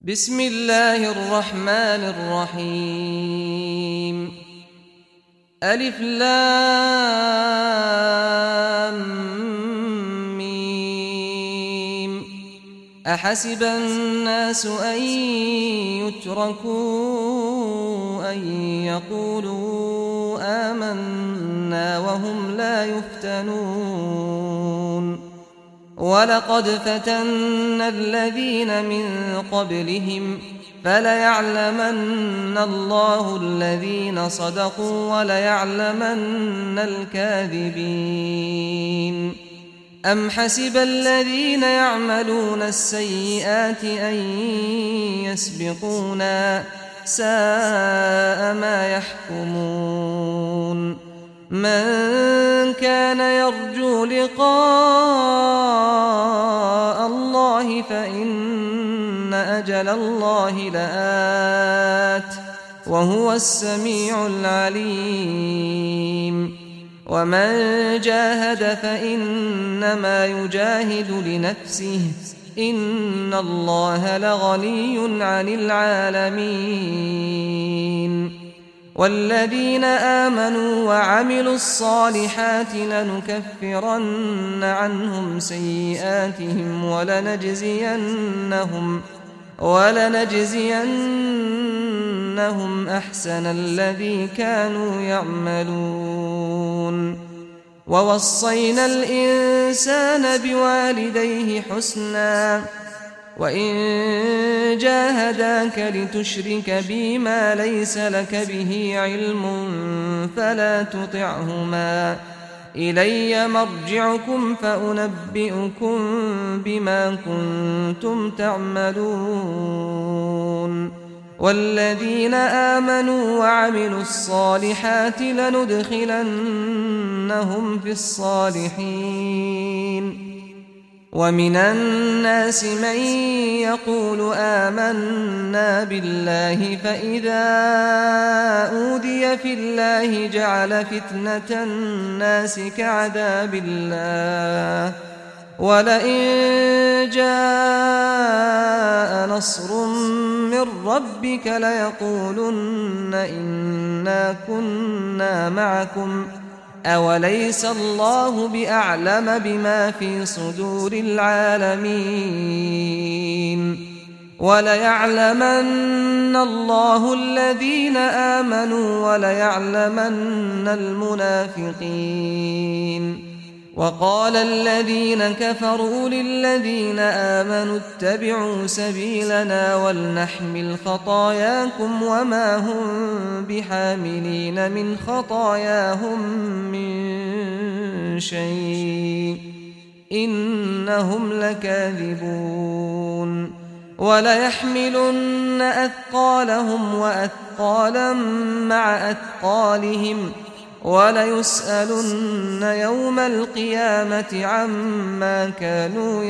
بسم الله الرحمن الرحيم. ألف لام ميم. أحسب الناس أن يتركوا أن يقولوا آمنا وهم لا يفتنون. ولقد فتنا الذين من قبلهم فليعلمن الله الذين صدقوا وليعلمن الكاذبين. أم حسب الذين يعملون السيئات أن يسبقونا ساء ما يحكمون. من كان يرجو لقاء الله فإن أجل الله لآت وهو السميع العليم. ومن جاهد فإنما يجاهد لنفسه إن الله لغني عن العالمين. والذين آمنوا وعملوا الصالحات لنكفرن عنهم سيئاتهم ولنجزينهم أحسن الذي كانوا يعملون. ووصينا الإنسان بوالديه حسنا وإن جاهداك لتشرك بي ما ليس لك به علم فلا تطعهما إلي مرجعكم فأنبئكم بما كنتم تعملون. والذين آمنوا وعملوا الصالحات لندخلنهم في الصالحين. ومن الناس من يقول آمنا بالله فإذا أوذي في الله جعل فتنة الناس كعذاب الله ولئن جاء نصر من ربك ليقولن إنا كنا معكم أوليس الله بأعلم بما في صدور العالمين. وليعلمن الله الذين آمنوا وليعلمن المنافقين. وقال الذين كفروا للذين آمنوا اتبعوا سبيلنا ولنحمل خطاياكم وما هم بحاملين من خطاياهم من شيء إنهم لكاذبون. وليحملن أثقالهم وأثقالا مع أثقالهم وليسألن يوم القيامة عما كانوا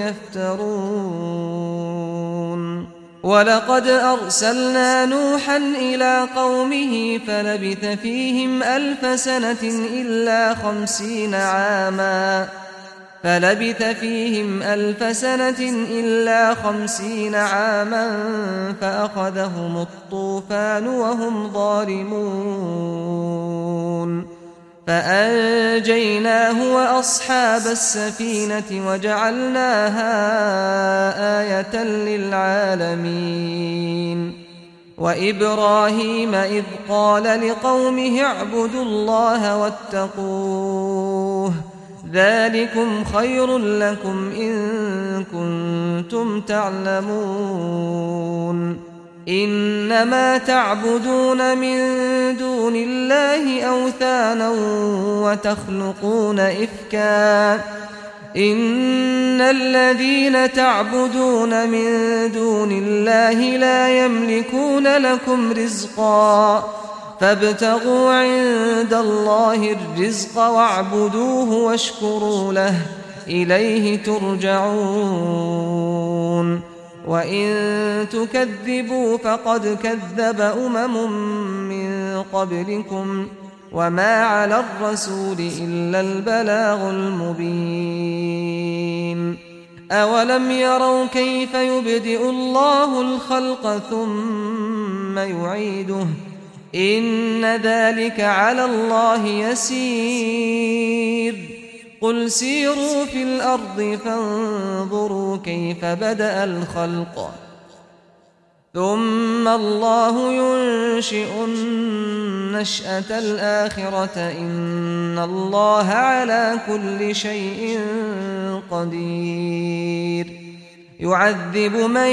يفترون. ولقد أرسلنا نوحا إلى قومه فلبث فيهم 1000 سنة إلا 50 عاما فأخذهم الطوفان وهم ظالمون. فأنجيناه وأصحاب السفينة وجعلناها آية للعالمين. وإبراهيم إذ قال لقومه اعبدوا الله واتقوه ذلكم خير لكم إن كنتم تعلمون. إنما تعبدون من دون الله أوثانا وتخلقون إفكا إن الذين تعبدون من دون الله لا يملكون لكم رزقا فابتغوا عند الله الرزق واعبدوه واشكروا له إليه ترجعون. وإن تكذبوا فقد كذب من قبلكم وما على الرسول إلا البلاغ المبين. أولم يروا كيف يبدئ الله الخلق ثم يعيده إن ذلك على الله يسير قل سيروا في الأرض فانظروا كيف بدأ الخلق ثم الله ينشئ النشأة الآخرة إن الله على كل شيء قدير يعذب من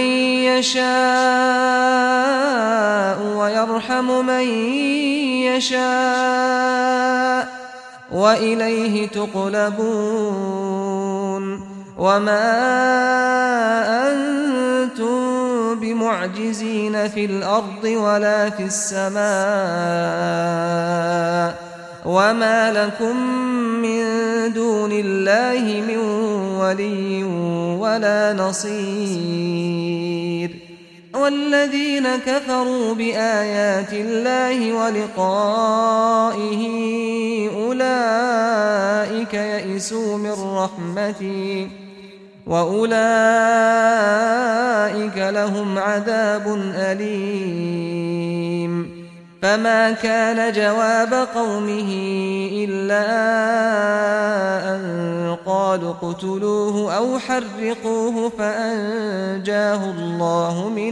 يشاء ويرحم من يشاء وإليه تقلبون وما أنتم بمعجزين في الأرض ولا في السماء وما لكم من دون الله من ولي ولا نصير والذين كفروا بآيات الله ولقائه أولئك يئسوا من رحمتي وأولئك لهم عذاب أليم فما كان جواب قومه إلا أن قالوا اقتلوه أو حرقوه فأنجاه الله من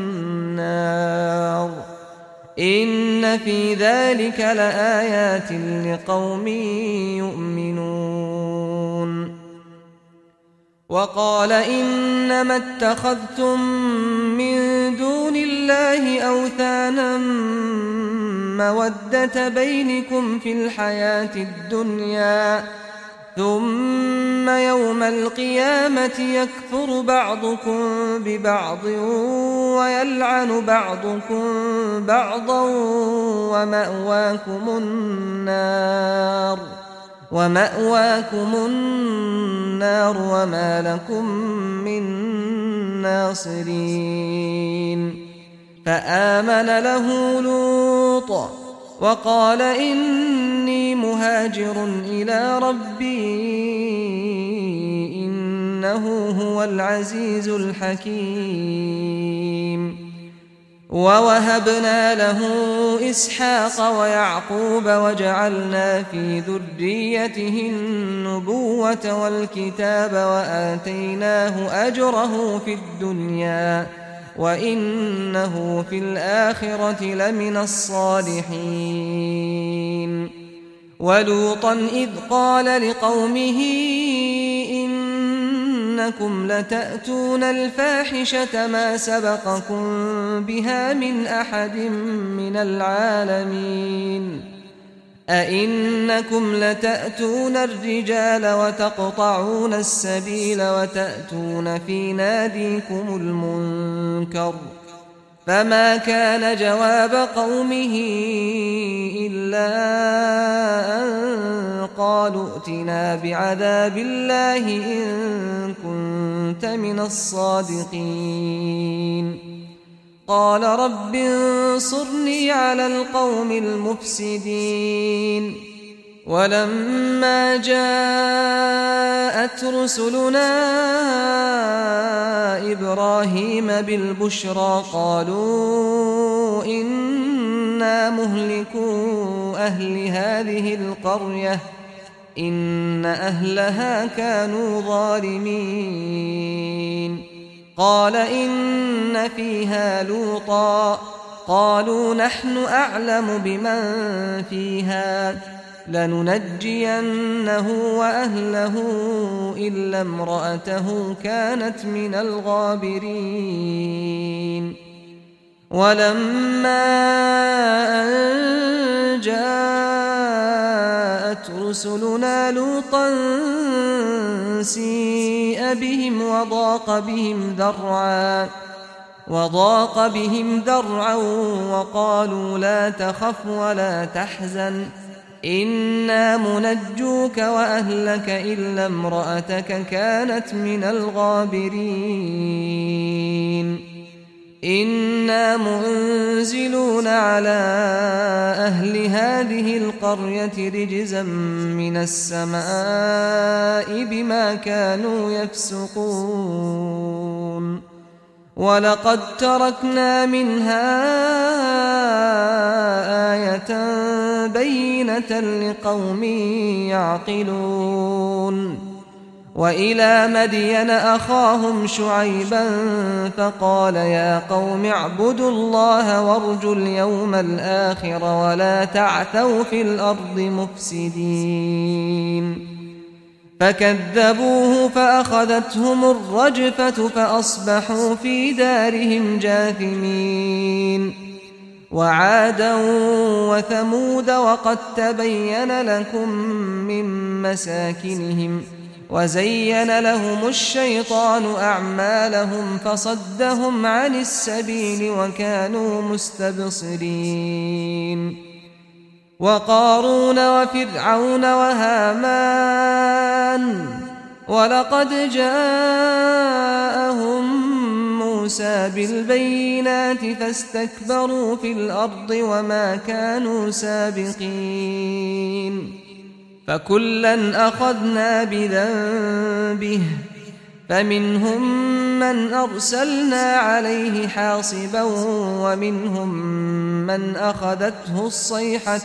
النار إن في ذلك لآيات لقوم يؤمنون وقال إنما اتخذتم من دون الله أوثانا مودة بينكم في الحياة الدنيا ثم يوم القيامة يكفر بعضكم ببعض ويلعن بعضكم بعضا ومأواكم النار وما لكم من ناصرين فآمن له لوط وقال إني مهاجر إلى ربي إنه هو العزيز الحكيم ووهبنا له إسحاق ويعقوب وجعلنا في ذريته النبوة والكتاب وآتيناه أجره في الدنيا وإنه في الآخرة لمن الصالحين ولوطا إذ قال لقومه إنكم لتأتون الفاحشة ما سبقكم بها من أحد من العالمين أئنكم لتأتون الرجال وتقطعون السبيل وتأتون في ناديكم المنكر فما كان جواب قومه إلا أن قالوا ائتنا بعذاب الله إن كنت من الصادقين قال رب انصرني على القوم المفسدين ولما جاءت رسلنا إبراهيم بالبشرى قالوا إنا مهلكو أهل هذه القرية إن أهلها كانوا ظالمين قال إن فيها لوطا قالوا نحن أعلم بمن فيها لننجينه وأهله إلا امرأته كانت من الغابرين ولما أن جاءت رسلنا لوطا سيء بهم وضاق بهم ذرعا وقالوا لا تخف ولا تحزن إنا منجوك وأهلك إلا امرأتك كانت من الغابرين إنا منزلون على أهل هذه القرية رجزا من السماء بما كانوا يفسقون ولقد تركنا منها آية بينة لقوم يعقلون وإلى مدين أخاهم شعيبا فقال يا قوم اعبدوا الله وارجوا اليوم الآخر ولا تعثوا في الأرض مفسدين فكذبوه فأخذتهم الرجفة فأصبحوا في دارهم جاثمين وعادا وثمود وقد تبين لكم من مساكنهم وزين لهم الشيطان أعمالهم فصدهم عن السبيل وكانوا مستبصرين وقارون وفرعون وهامان ولقد جاءهم موسى بالبينات فاستكبروا في الأرض وما كانوا سابقين فكلا أخذنا بذنبه فمنهم من أرسلنا عليه حاصبا ومنهم من أخذته الصيحة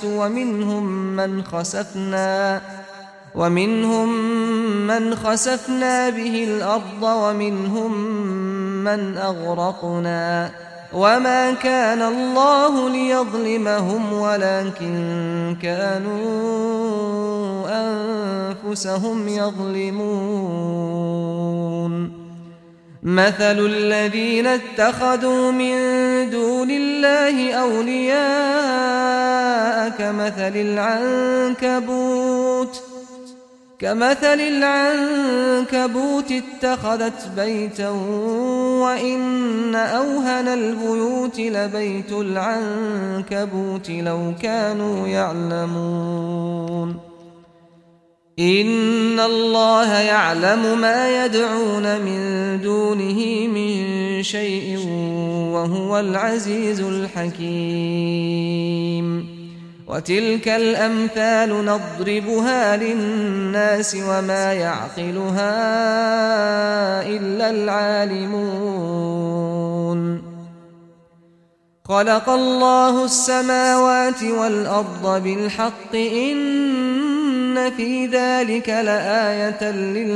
ومنهم من خسفنا به الأرض ومنهم من أغرقنا وما كان الله ليظلمهم ولكن كانوا أنفسهم يظلمون مثل الذين اتخذوا من دون الله أولياء كمثل العنكبوت اتخذت بيتا وإن أوهن البيوت لبيت العنكبوت لو كانوا يعلمون إن الله يعلم ما يدعون من دونه من شيء وهو العزيز الحكيم وتلك الأمثال نضربها للناس وما يعقلها إلا العالمون خلق الله السماوات والأرض بالحق إن في ذلك لآية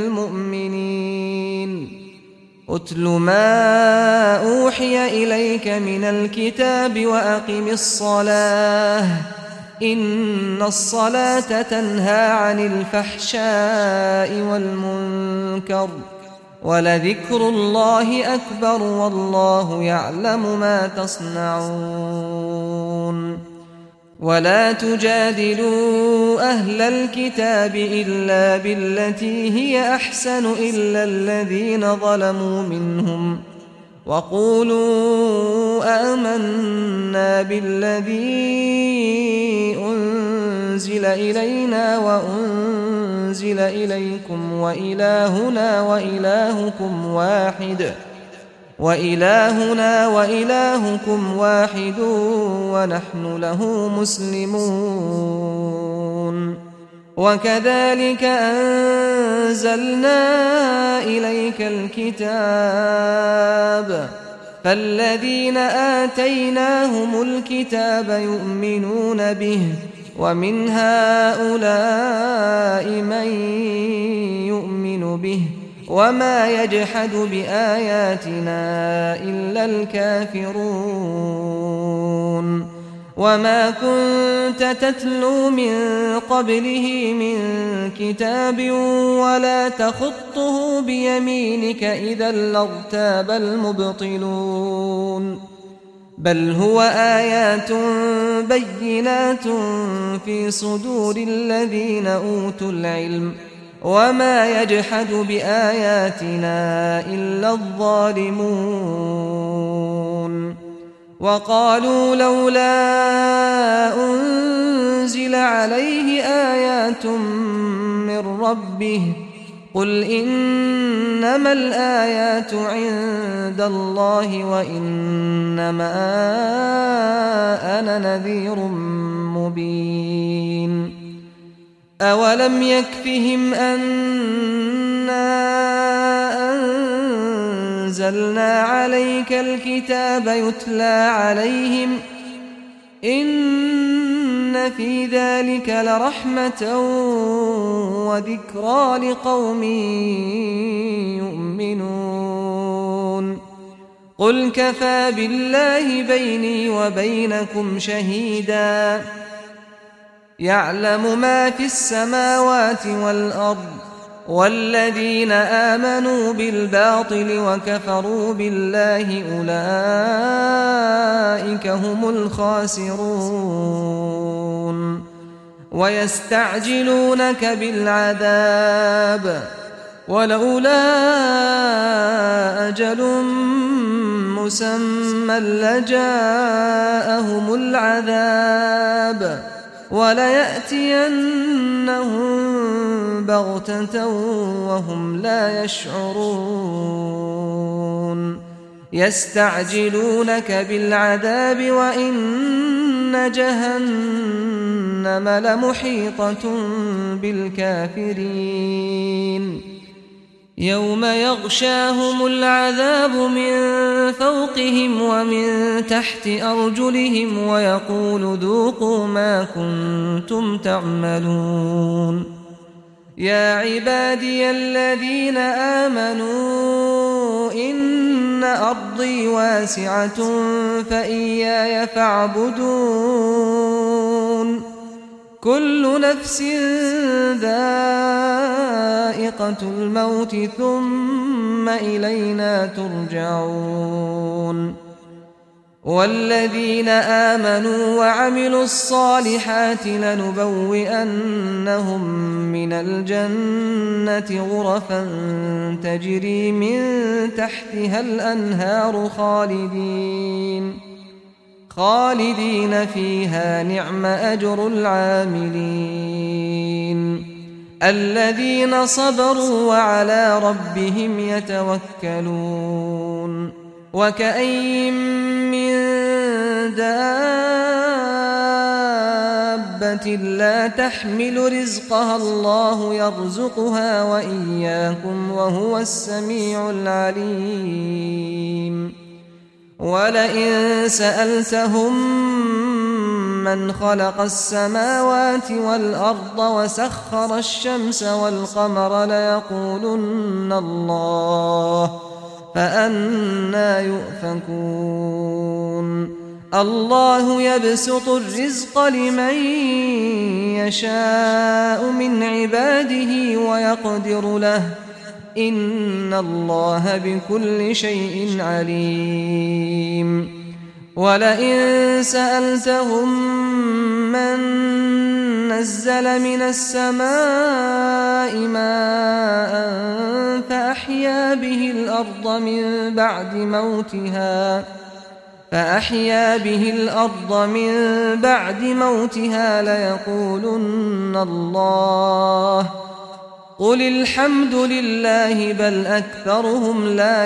للمؤمنين أتل ما أوحي إليك من الكتاب وأقم الصلاة إن الصلاة تنهى عن الفحشاء والمنكر ولذكر الله أكبر والله يعلم ما تصنعون ولا تجادلوا أهل الكتاب إلا بالتي هي أحسن إلا الذين ظلموا منهم وقولوا آمنا بالذي أنزل إلينا وأنزل إليكم وإلهنا وإلهكم واحد ونحن له مسلمون وكذلك أنزلنا إليك الكتاب فالذين آتيناهم الكتاب يؤمنون به ومن هؤلاء من يؤمن به وما يجحد بآياتنا إلا الكافرون وما كنت تتلو من قبله من كتاب ولا تخطه بيمينك إذا لارتاب المبطلون بل هو آيات بينات في صدور الذين أوتوا العلم وما يجحد بآياتنا إلا الظالمون وقالوا لولا أنزل عليه آيات من ربه قل إنما الآيات عند الله وإنما أنا نذير مبين أولم يكفهم أنا أنزلنا عليك الكتاب يتلى عليهم إن في ذلك لرحمة وذكرى لقوم يؤمنون قل كفى بالله بيني وبينكم شهيدا يعلم ما في السماوات والأرض والذين آمنوا بالباطل وكفروا بالله أولئك هم الخاسرون ويستعجلونك بالعذاب ولولا أجل مسمى لجاءهم العذاب وليأتينهم بغتة وهم لا يشعرون يستعجلونك بالعذاب وإن جهنم لمحيطة بالكافرين يوم يغشاهم العذاب من فوقهم ومن تحت أرجلهم ويقول ذوقوا ما كنتم تعملون يا عبادي الذين آمنوا إن أرضي واسعة فإياي فاعبدون كل نفس ذائقة الموت ثم إلينا ترجعون والذين آمنوا وعملوا الصالحات لنبوئنهم من الجنة غرفا تجري من تحتها الأنهار خالدين فيها نعم أجر العاملين الذين صبروا وعلى ربهم يتوكلون وكأين من دابة لا تحمل رزقها الله يرزقها وإياكم وهو السميع العليم ولئن سألتهم من خلق السماوات والأرض وسخر الشمس والقمر ليقولن الله فأنى يؤفكون الله يبسط الرزق لمن يشاء من عباده ويقدر له إن الله بكل شيء عليم ولئن سألتهم من نزل من السماء ماء فأحيا به الأرض من بعد موتها ليقولن الله قل الحمد لله بل أكثرهم لا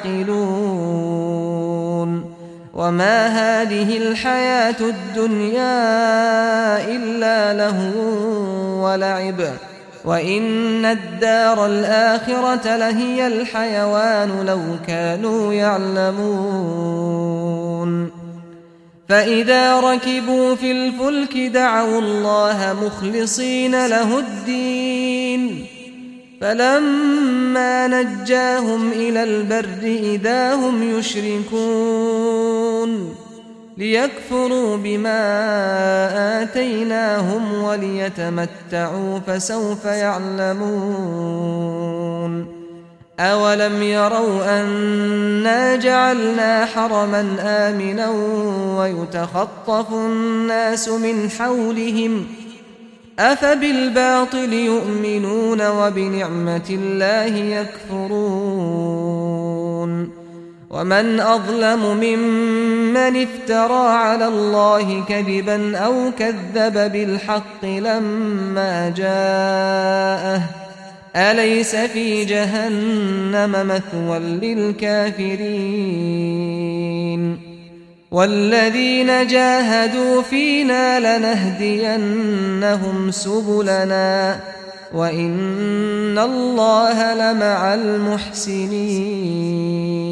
يعقلون وما هذه الحياة الدنيا إلا لهو ولعب وإن الدار الآخرة لهي الحيوان لو كانوا يعلمون فإذا ركبوا في الفلك دعوا الله مخلصين له الدين فلما نجاهم إلى البر إذا هم يشركون ليكفروا بما آتيناهم وليتمتعوا فسوف يعلمون أولم يروا أنا جعلنا حرما آمنا ويتخطف الناس من حولهم أفبالباطل يؤمنون وبنعمة الله يكفرون ومن أظلم ممن افترى على الله كذبا أو كذب بالحق لما جاءه أليس في جهنم مثوى للكافرين والذين جاهدوا فينا لنهدينهم سبلنا وإن الله لمع المحسنين